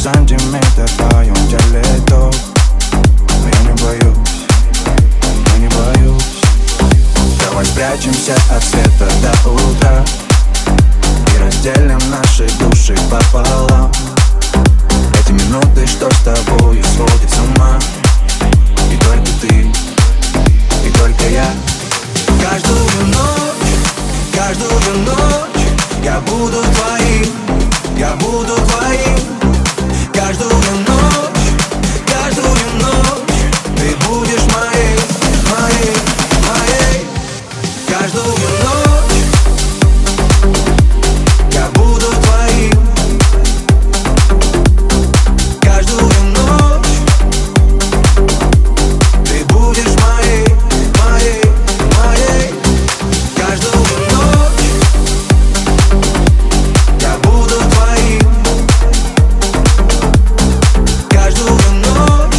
сантиметр в твоем теле ток. Но я не боюсь, я не боюсь. Давай спрячемся от света до утра и разделим наши души пополам. Эти минуты, что с тобою сводят с ума. И только ты, и только я. Каждую ночь я буду твоим, я буду твоим. Каждую ночь ты будешь моей, моей, моей. Каждую ночь я буду твоим. Каждую ночь ты будешь моей, моей, моей. Каждую ночь я буду твоим. Каждую ночь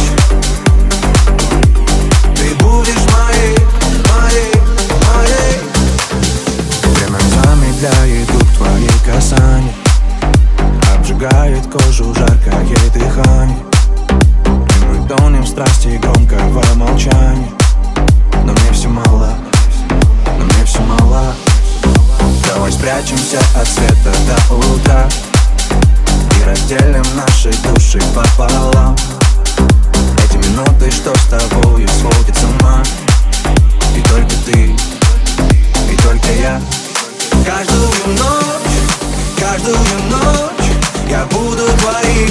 ты будешь моей, моей, моей. Время замедляет дух твоих касаний, обжигает кожу жаркое дыхание. И мы тонем в страсти громкого молчания. Но мне все мало, но мне все мало. Давай спрячемся от света до утра и разделим наши души пополам. Эти минуты, что с тобою сводят с ума. И только ты, и только я. Каждую ночь я буду твоим.